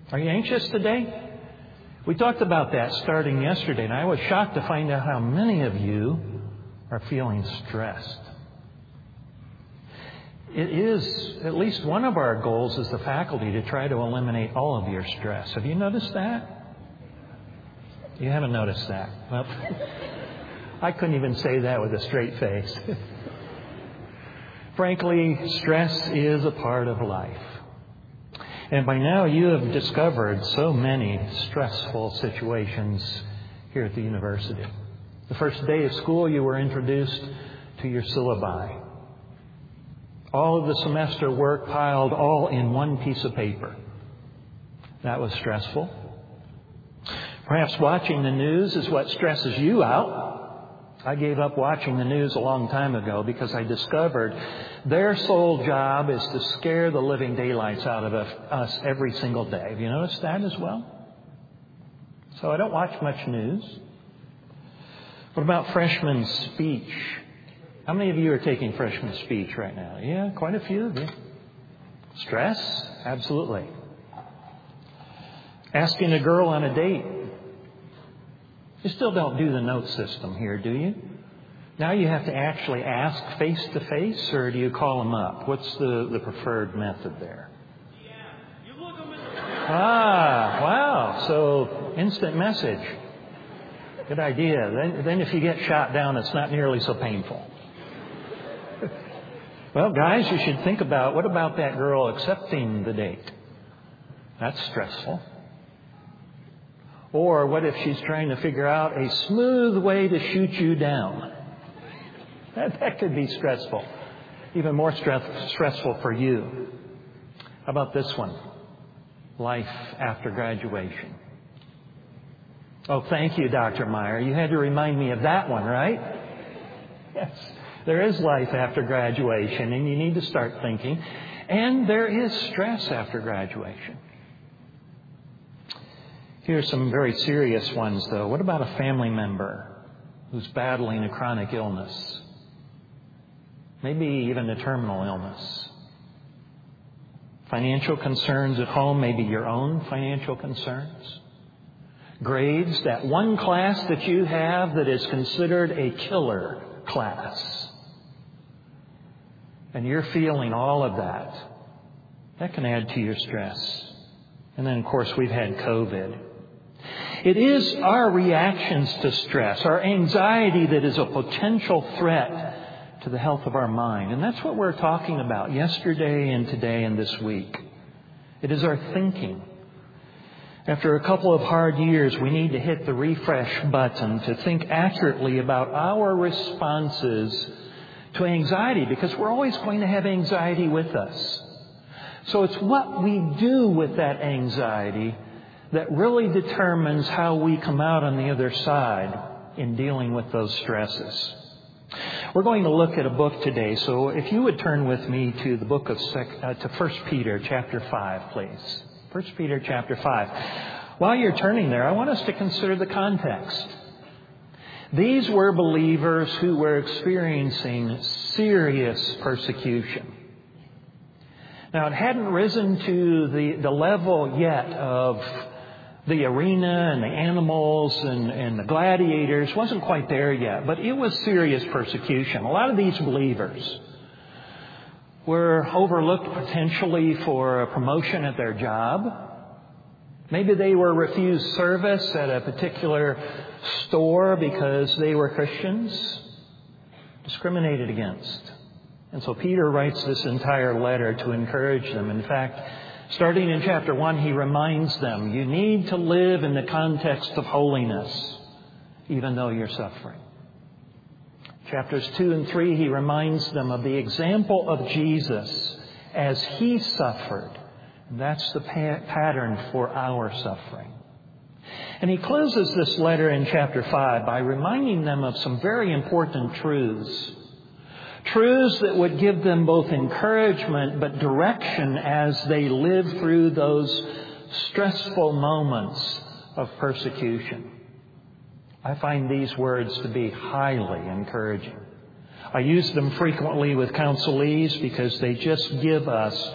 Are you anxious today? We talked about that starting yesterday, and I was shocked to find out how many of you are feeling stressed. It is at least one of our goals as the faculty to try to eliminate all of your stress. Have you noticed that? You haven't noticed that. Well, I couldn't even say that with a straight face. Frankly, stress is a part of life. And by now you have discovered so many stressful situations here at the university. The first day of school you were introduced to your syllabi. All of the semester work piled all in one piece of paper. That was stressful. Perhaps watching the news is what stresses you out. I gave up watching the news a long time ago because I discovered their sole job is to scare the living daylights out of us every single day. Have you noticed that as well? So I don't watch much news. What about freshman speech? How many of you are taking freshman speech right now? Yeah, quite a few of you. Stress? Absolutely. Asking a girl on a date. You still don't do the note system here, do you? Now you have to actually ask face to face, or do you call them up? What's the preferred method there? Wow. So instant message. Good idea. Then if you get shot down, it's not nearly so painful. Well, guys, you should think about, what about that girl accepting the date? That's stressful. Or what if she's trying to figure out a smooth way to shoot you down? That could be stressful. Even more stressful for you. How about this one? Life after graduation. Oh, thank you, Dr. Meyer. You had to remind me of that one, right? Yes. There is life after graduation, and you need to start thinking. And there is stress after graduation. Here's some very serious ones, though. What about a family member who's battling a chronic illness? Maybe even a terminal illness. Financial concerns at home, maybe your own financial concerns. Grades, that one class that you have that is considered a killer class. And you're feeling all of that. That can add to your stress. And then, of course, we've had COVID. It is our reactions to stress, our anxiety, that is a potential threat to the health of our mind. And that's what we're talking about yesterday and today and this week. It is our thinking. After a couple of hard years, we need to hit the refresh button to think accurately about our responses to anxiety, because we're always going to have anxiety with us. So it's what we do with that anxiety that really determines how we come out on the other side in dealing with those stresses. We're going to look at a book today, so if you would turn with me to the book of to 1 Peter chapter 5, please. 1 Peter chapter 5. While you're turning there, I want us to consider the context. These were believers who were experiencing serious persecution. Now, it hadn't risen to the level yet of the arena and the animals and the gladiators. It wasn't quite there yet, but it was serious persecution. A lot of these believers were overlooked potentially for a promotion at their job. Maybe they were refused service at a particular store because they were Christians. Discriminated against. And so Peter writes this entire letter to encourage them. In fact, starting in chapter 1, he reminds them, you need to live in the context of holiness, even though you're suffering. Chapters 2 and 3, he reminds them of the example of Jesus as he suffered. And that's the pattern for our suffering. And he closes this letter in chapter 5 by reminding them of some very important truths. Truths that would give them both encouragement but direction as they live through those stressful moments of persecution. I find these words to be highly encouraging. I use them frequently with counselees because they just give us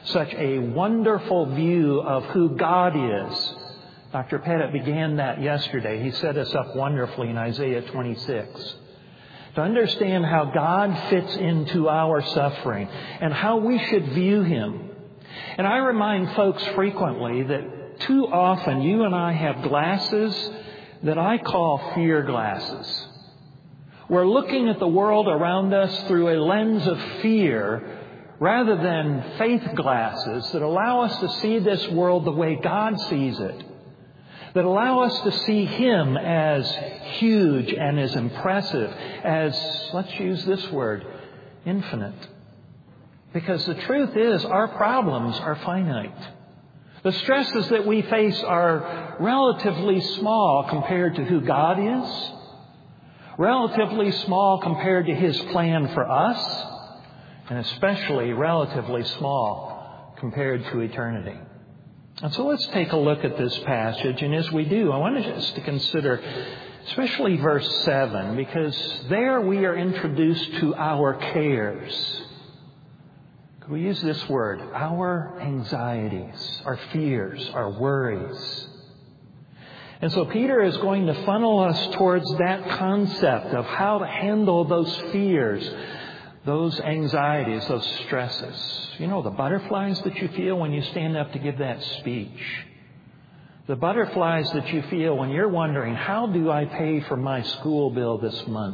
such a wonderful view of who God is. Dr. Pettit began that yesterday. He set us up wonderfully in Isaiah 26. To understand how God fits into our suffering and how we should view Him. And I remind folks frequently that too often you and I have glasses that I call fear glasses. We're looking at the world around us through a lens of fear rather than faith glasses that allow us to see this world the way God sees it. That allow us to see Him as huge and as impressive, as, let's use this word, infinite. Because the truth is, our problems are finite. The stresses that we face are relatively small compared to who God is, relatively small compared to His plan for us, and especially relatively small compared to eternity. And so let's take a look at this passage. And as we do, I want us to consider especially verse 7, because there we are introduced to our cares. Could we use this word? Our anxieties, our fears, our worries. And so Peter is going to funnel us towards that concept of how to handle those fears, those anxieties, those stresses. You know, the butterflies that you feel when you stand up to give that speech. The butterflies that you feel when you're wondering, how do I pay for my school bill this month?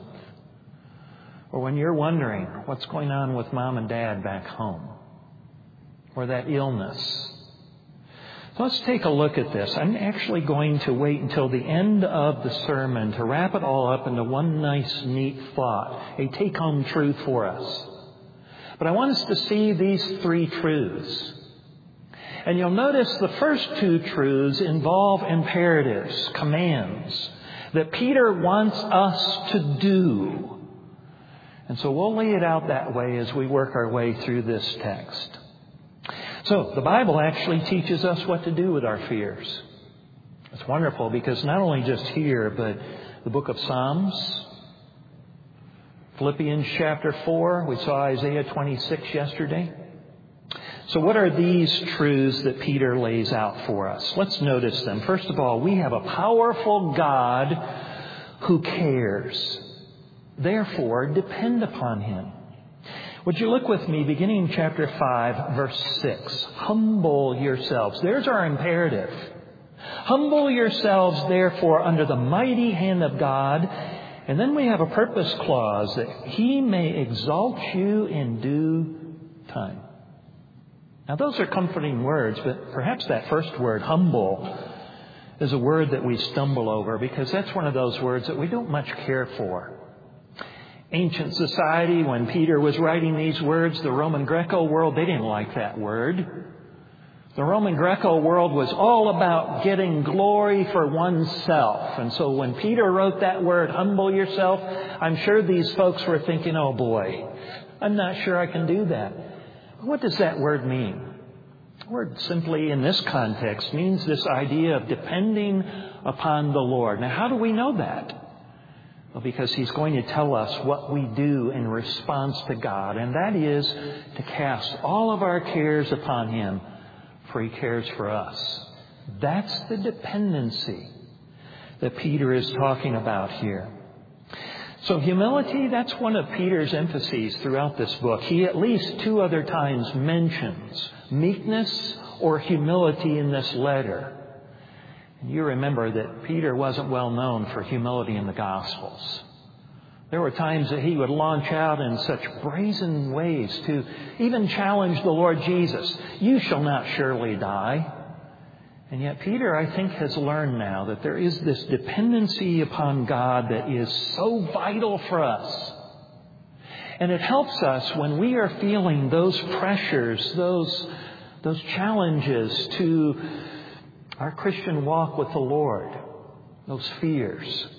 Or when you're wondering what's going on with mom and dad back home. Or that illness. So let's take a look at this. I'm actually going to wait until the end of the sermon to wrap it all up into one nice, neat thought, a take-home truth for us. But I want us to see these three truths. And you'll notice the first two truths involve imperatives, commands, that Peter wants us to do. And so we'll lay it out that way as we work our way through this text. So the Bible actually teaches us what to do with our fears. It's wonderful because not only just here, but the book of Psalms, Philippians chapter 4, we saw Isaiah 26 yesterday. So what are these truths that Peter lays out for us? Let's notice them. First of all, we have a powerful God who cares. Therefore, depend upon Him. Would you look with me beginning in chapter 5, verse 6. Humble yourselves. There's our imperative. Humble yourselves, therefore, under the mighty hand of God. And then we have a purpose clause that He may exalt you in due time. Now, those are comforting words, but perhaps that first word, humble, is a word that we stumble over because that's one of those words that we don't much care for. Ancient society, when Peter was writing these words, the Roman Greco world, they didn't like that word. The Roman Greco world was all about getting glory for oneself. And so when Peter wrote that word, humble yourself, I'm sure these folks were thinking, oh boy, I'm not sure I can do that. What does that word mean? The word simply in this context means this idea of depending upon the Lord. Now, how do we know that? Well, because He's going to tell us what we do in response to God, and that is to cast all of our cares upon Him, for He cares for us. That's the dependency that Peter is talking about here. So humility, that's one of Peter's emphases throughout this book. He at least 2 other times mentions meekness or humility in this letter. And you remember that Peter wasn't well known for humility in the Gospels. There were times that he would launch out in such brazen ways to even challenge the Lord Jesus. You shall not surely die. And yet Peter, I think, has learned now that there is this dependency upon God that is so vital for us. And it helps us when we are feeling those pressures, those challenges to our Christian walk with the Lord, those fears.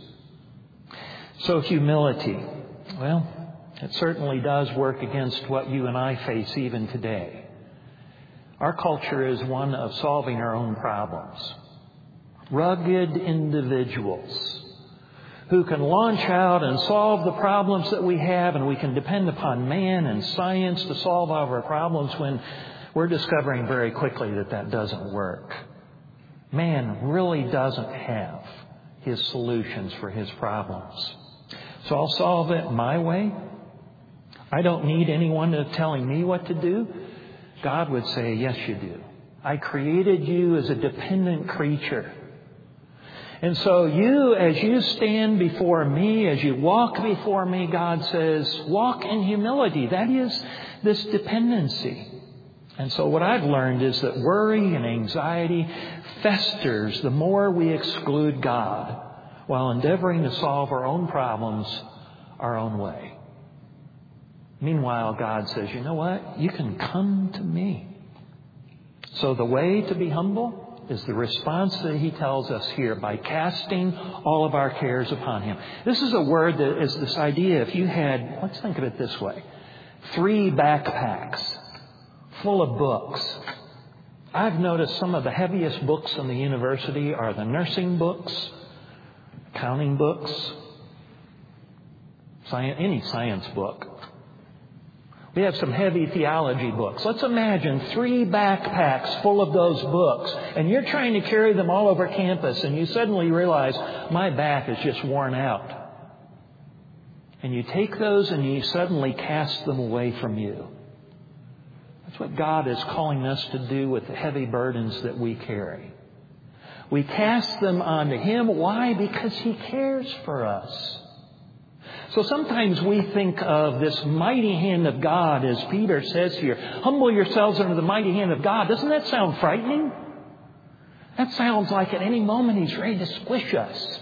So humility, well, it certainly does work against what you and I face even today. Our culture is one of solving our own problems. Rugged individuals who can launch out and solve the problems that we have, and we can depend upon man and science to solve our problems when we're discovering very quickly that that doesn't work. Man really doesn't have his solutions for his problems. So I'll solve it my way. I don't need anyone telling me what to do. God would say, yes, you do. I created you as a dependent creature. And so as you stand before me, as you walk before me, God says, walk in humility. That is this dependency. And so what I've learned is that worry and anxiety festers the more we exclude God while endeavoring to solve our own problems our own way. Meanwhile, God says, you know what? You can come to me. So the way to be humble is the response that he tells us here by casting all of our cares upon him. This is a word that is this idea. If you had, let's think of it this way, 3 backpacks full of books. I've noticed some of the heaviest books in the university are the nursing books, accounting books, any science book. We have some heavy theology books. Let's imagine 3 backpacks full of those books, and you're trying to carry them all over campus, and you suddenly realize, my back is just worn out. And you take those and you suddenly cast them away from you. That's what God is calling us to do with the heavy burdens that we carry. We cast them onto him. Why? Because he cares for us. So sometimes we think of this mighty hand of God, as Peter says here, humble yourselves under the mighty hand of God. Doesn't that sound frightening? That sounds like at any moment he's ready to squish us.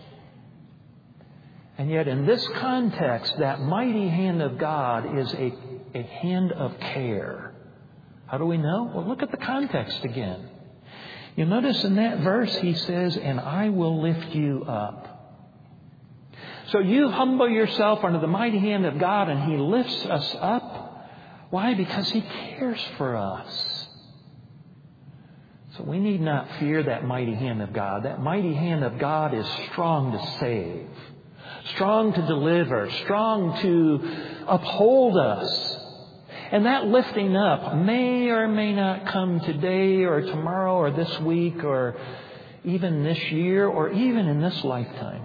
And yet in this context, that mighty hand of God is a hand of care. How do we know? Well, look at the context again. You'll notice in that verse he says, and I will lift you up. So you humble yourself under the mighty hand of God and he lifts us up. Why? Because he cares for us. So we need not fear that mighty hand of God. That mighty hand of God is strong to save, strong to deliver, strong to uphold us. And that lifting up may or may not come today or tomorrow or this week or even this year or even in this lifetime.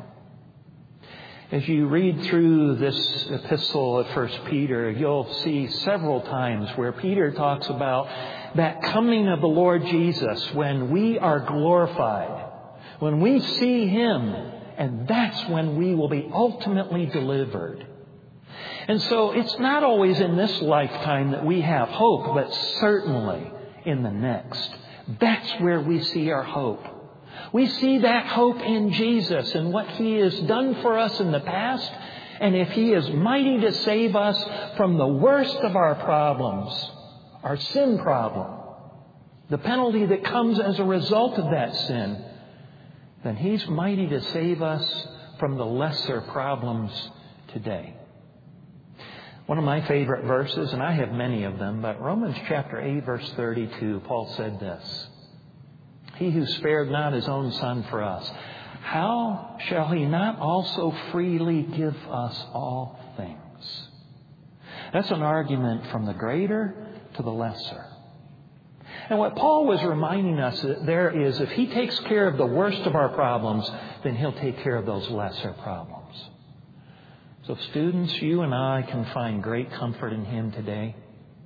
As you read through this epistle of 1 Peter, you'll see several times where Peter talks about that coming of the Lord Jesus when we are glorified, when we see him, and that's when we will be ultimately delivered. And so it's not always in this lifetime that we have hope, but certainly in the next. That's where we see our hope. We see that hope in Jesus and what he has done for us in the past. And if he is mighty to save us from the worst of our problems, our sin problem, the penalty that comes as a result of that sin, then he's mighty to save us from the lesser problems today. One of my favorite verses, and I have many of them, but Romans chapter 8, verse 32, Paul said this, he who spared not his own Son for us, how shall he not also freely give us all things? That's an argument from the greater to the lesser. And what Paul was reminding us there is if he takes care of the worst of our problems, then he'll take care of those lesser problems. So students, you and I can find great comfort in him today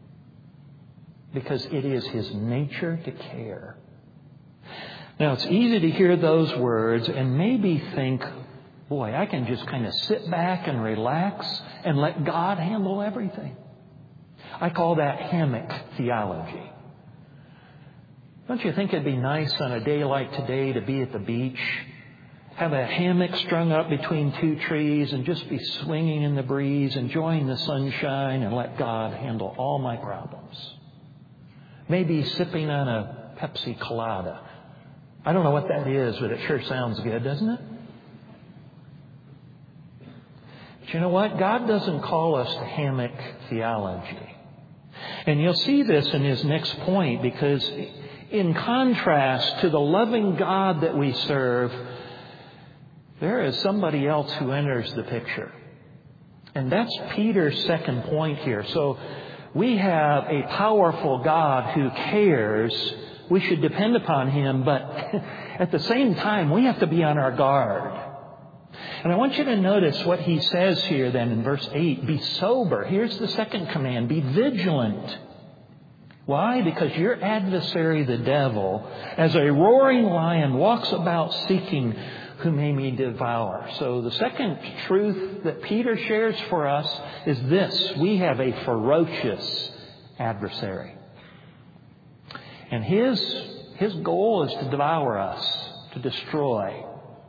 because it is his nature to care. Now, it's easy to hear those words and maybe think, boy, I can just kind of sit back and relax and let God handle everything. I call that hammock theology. Don't you think it'd be nice on a day like today to be at the beach, have a hammock strung up between 2 trees and just be swinging in the breeze, enjoying the sunshine and let God handle all my problems? Maybe sipping on a Pepsi Colada. I don't know what that is, but it sure sounds good, doesn't it? But you know what? God doesn't call us to hammock theology. And you'll see this in his next point, because in contrast to the loving God that we serve, there is somebody else who enters the picture. And that's Peter's second point here. So We have a powerful God who cares. We should depend upon Him, but at the same time, we have to be on our guard. And I want you to notice what he says here then in verse 8. Be sober. Here's the second command. Be vigilant. Why? Because your adversary, the devil, as a roaring lion, walks about seeking whom he may devour. So the second truth that Peter shares for us is this. We have a ferocious adversary. And his goal is to devour us, to destroy.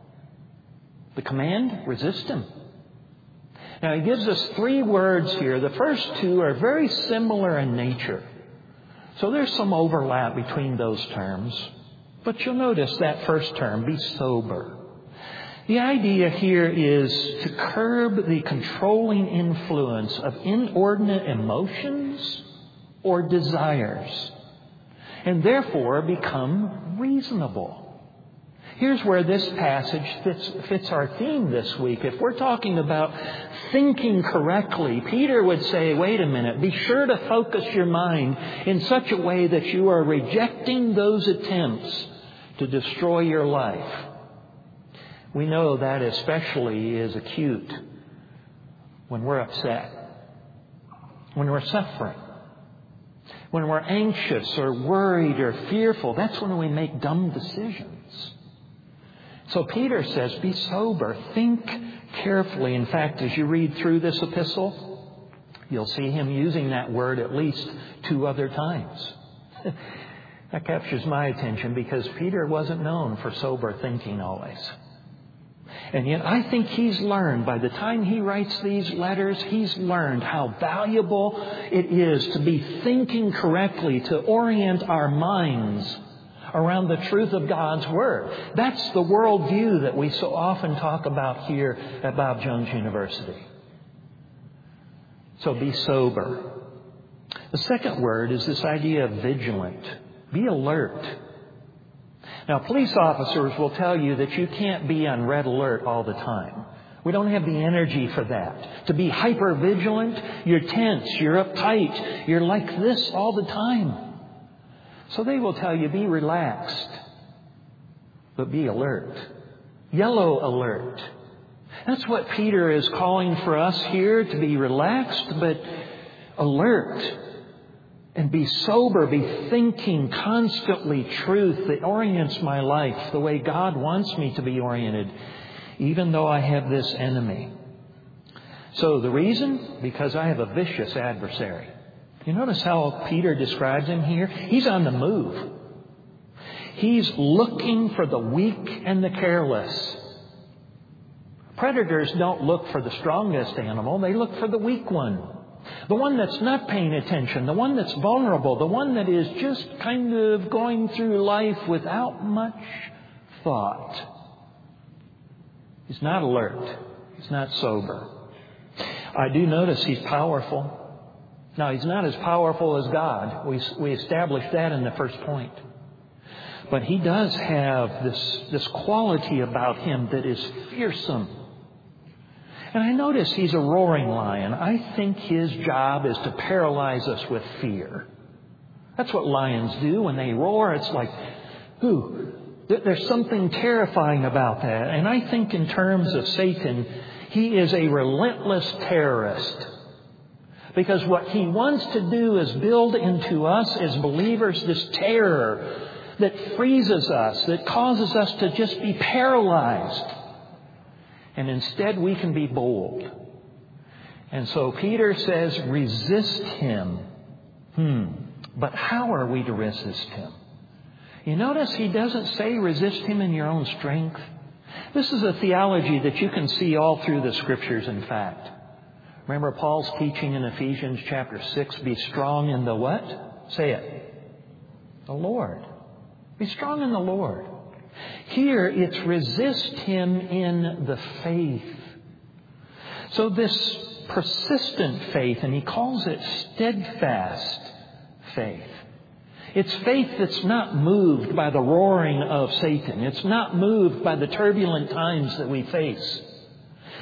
The command, resist him. Now he gives us 3 words here. The first 2 are very similar in nature. So there's some overlap between those terms. But you'll notice that first term, be sober. The idea here is to curb the controlling influence of inordinate emotions or desires, and therefore become reasonable. Here's where this passage fits our theme this week. If we're talking about thinking correctly, Peter would say, wait a minute, be sure to focus your mind in such a way that you are rejecting those attempts to destroy your life. We know that especially is acute when we're upset, when we're suffering, when we're anxious or worried or fearful. That's when we make dumb decisions. So Peter says, be sober, think carefully. In fact, as you read through this epistle, you'll see him using that word at least 2 other times. That captures my attention because Peter wasn't known for sober thinking always. And yet I think he's learned, by the time he writes these letters, he's learned how valuable it is to be thinking correctly, to orient our minds around the truth of God's Word. That's the worldview that we so often talk about here at Bob Jones University. So be sober. The second word is this idea of vigilant. Be alert. Now, police officers will tell you that you can't be on red alert all the time. We don't have the energy for that. To be hyper vigilant, you're tense, you're uptight, you're like this all the time. So they will tell you, be relaxed, but be alert. Yellow alert. That's what Peter is calling for us here, to be relaxed, but alert. And be sober, be thinking constantly truth that orients my life the way God wants me to be oriented, even though I have this enemy. So the reason? Because I have a vicious adversary. You notice how Peter describes him here? He's on the move. He's looking for the weak and the careless. Predators don't look for the strongest animal. They look for the weak one. The one that's not paying attention. The one that's vulnerable. The one that is just kind of going through life without much thought. He's not alert. He's not sober. I do notice he's powerful. Now, he's not as powerful as God. We established that in the first point. But he does have this quality about him that is fearsome. And I notice he's a roaring lion. I think his job is to paralyze us with fear. That's what lions do when they roar. It's like, ooh, there's something terrifying about that. And I think in terms of Satan, he is a relentless terrorist. Because what he wants to do is build into us as believers this terror that freezes us, that causes us to just be paralyzed. And instead we can be bold. And so Peter says, resist him. But how are we to resist him? You notice he doesn't say resist him in your own strength. This is a theology that you can see all through the Scriptures, in fact. Remember Paul's teaching in Ephesians chapter 6, be strong in the what? Say it. The Lord. Be strong in the Lord. Here it's resist him in the faith. So this persistent faith, and he calls it steadfast faith. It's faith that's not moved by the roaring of Satan. It's not moved by the turbulent times that we face.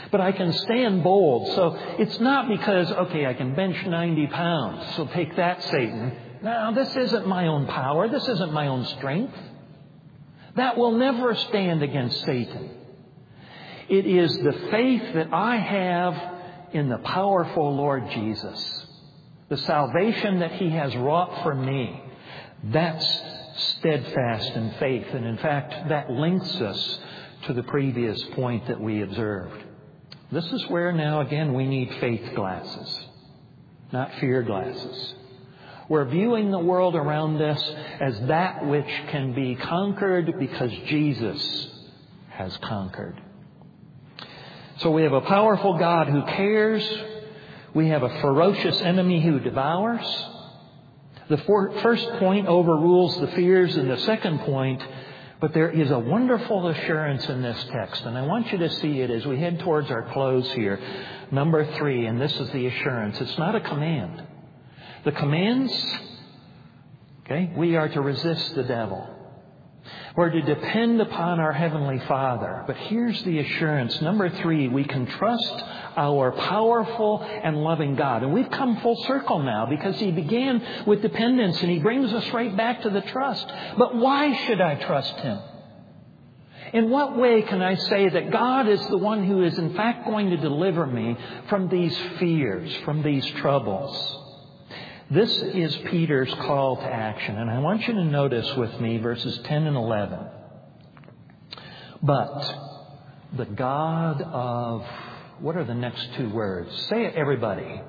But I can stand bold. So it's not because, okay, I can bench 90 pounds. So take that, Satan. Now, this isn't my own power. This isn't my own strength. That will never stand against Satan. It is the faith that I have in the powerful Lord Jesus. The salvation that He has wrought for me. That's steadfast in faith. And in fact, that links us to the previous point that we observed. This is where now again we need faith glasses, not fear glasses. We're viewing the world around us as that which can be conquered because Jesus has conquered. So we have a powerful God who cares. We have a ferocious enemy who devours. The first point overrules the fears in the second point, but there is a wonderful assurance in this text, and I want you to see it as we head towards our close here. Number 3, and this is the assurance. It's not a command. The commands, okay, we are to resist the devil. We're to depend upon our Heavenly Father. But here's the assurance. Number 3, we can trust our powerful and loving God. And we've come full circle now because He began with dependence and He brings us right back to the trust. But why should I trust Him? In what way can I say that God is the one who is in fact going to deliver me from these fears, from these troubles? This is Peter's call to action. And I want you to notice with me verses 10 and 11. But the God of... What are the next 2 words? Say it, everybody.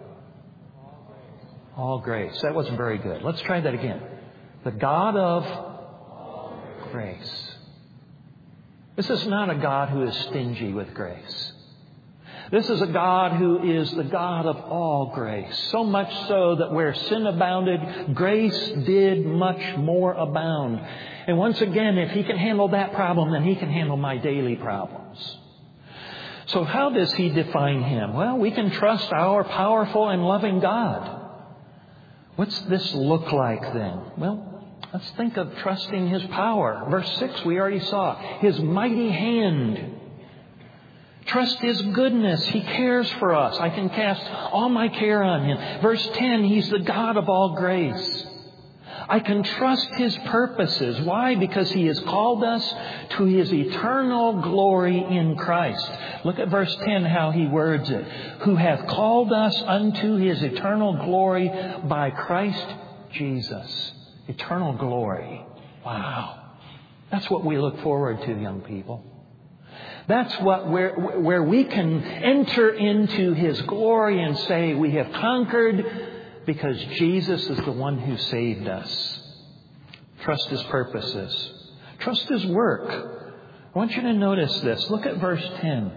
All grace. That wasn't very good. Let's try that again. The God of grace. This is not a God who is stingy with grace. This is a God who is the God of all grace. So much so that where sin abounded, grace did much more abound. And once again, if He can handle that problem, then He can handle my daily problems. So how does He define Him? Well, we can trust our powerful and loving God. What's this look like then? Well, let's think of trusting His power. Verse 6, we already saw. His mighty hand. Trust His goodness. He cares for us. I can cast all my care on Him. Verse 10, He's the God of all grace. I can trust His purposes. Why? Because He has called us to His eternal glory in Christ. Look at verse 10, how He words it. Who hath called us unto His eternal glory by Christ Jesus. Eternal glory. Wow. That's what we look forward to, young people. That's where we can enter into His glory and say we have conquered because Jesus is the one who saved us. Trust His purposes. Trust His work. I want you to notice this. Look at verse 10.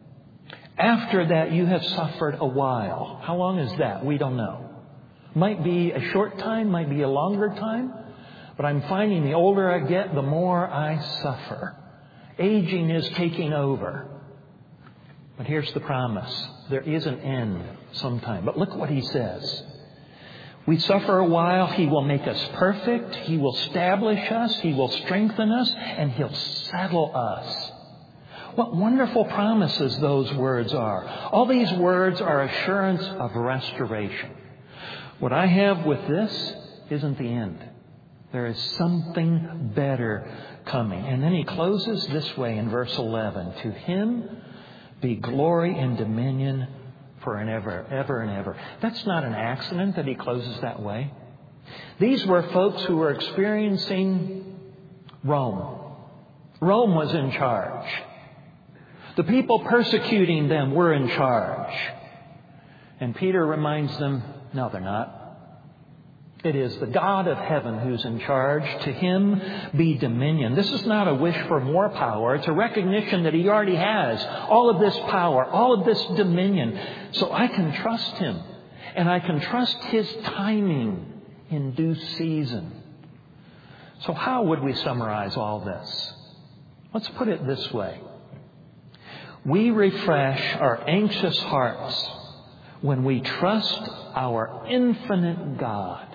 After that you have suffered a while. How long is that? We don't know. Might be a short time, might be a longer time. But I'm finding the older I get, the more I suffer. Aging is taking over. But here's the promise. There is an end sometime. But look what He says. We suffer a while. He will make us perfect. He will establish us. He will strengthen us. And He'll settle us. What wonderful promises those words are. All these words are assurance of restoration. What I have with this isn't the end. There is something better coming. And then He closes this way in verse 11. To Him be glory and dominion for and ever, ever and ever. That's not an accident that He closes that way. These were folks who were experiencing Rome. Rome was in charge. The people persecuting them were in charge. And Peter reminds them, no, they're not. It is the God of heaven who's in charge. To Him be dominion. This is not a wish for more power. It's a recognition that He already has all of this power, all of this dominion. So I can trust Him. And I can trust His timing in due season. So how would we summarize all this? Let's put it this way. We refresh our anxious hearts when we trust our infinite God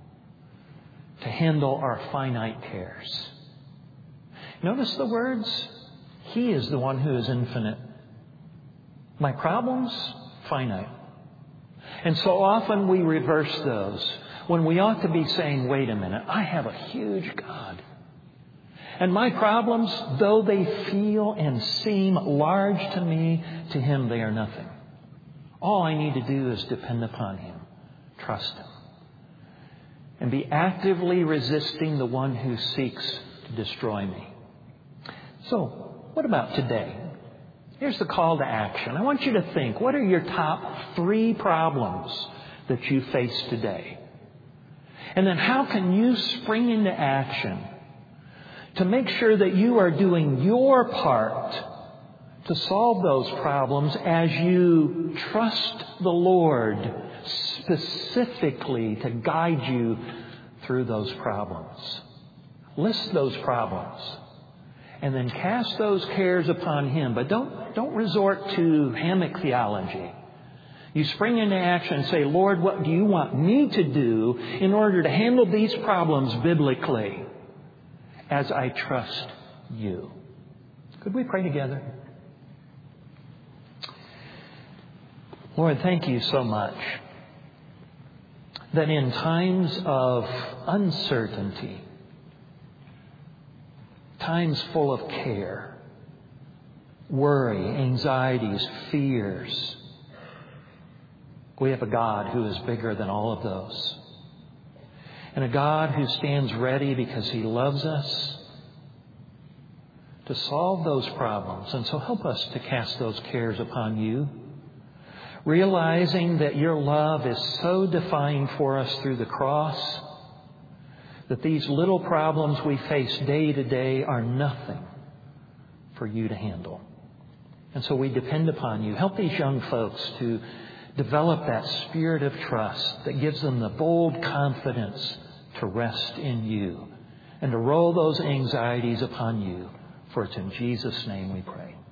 to handle our finite cares. Notice the words. He is the one who is infinite. My problems? Finite. And so often we reverse those when we ought to be saying, wait a minute, I have a huge God. And my problems, though they feel and seem large to me, to Him they are nothing. All I need to do is depend upon Him, trust Him, and be actively resisting the one who seeks to destroy me. So, what about today? Here's the call to action. I want you to think, what are your top 3 problems that you face today? And then how can you spring into action to make sure that you are doing your part to solve those problems as you trust the Lord specifically to guide you through those problems? List those problems. And then cast those cares upon Him. But don't resort to hammock theology. You spring into action and say, Lord, what do you want me to do in order to handle these problems biblically as I trust you? Could we pray together? Lord, thank you so much that in times of uncertainty, times full of care, worry, anxieties, fears, we have a God who is bigger than all of those. And a God who stands ready because He loves us to solve those problems. And so help us to cast those cares upon you, realizing that your love is so defined for us through the cross that these little problems we face day to day are nothing for you to handle. And so we depend upon you. Help these young folks to develop that spirit of trust that gives them the bold confidence to rest in you and to roll those anxieties upon you. For it's in Jesus' name we pray.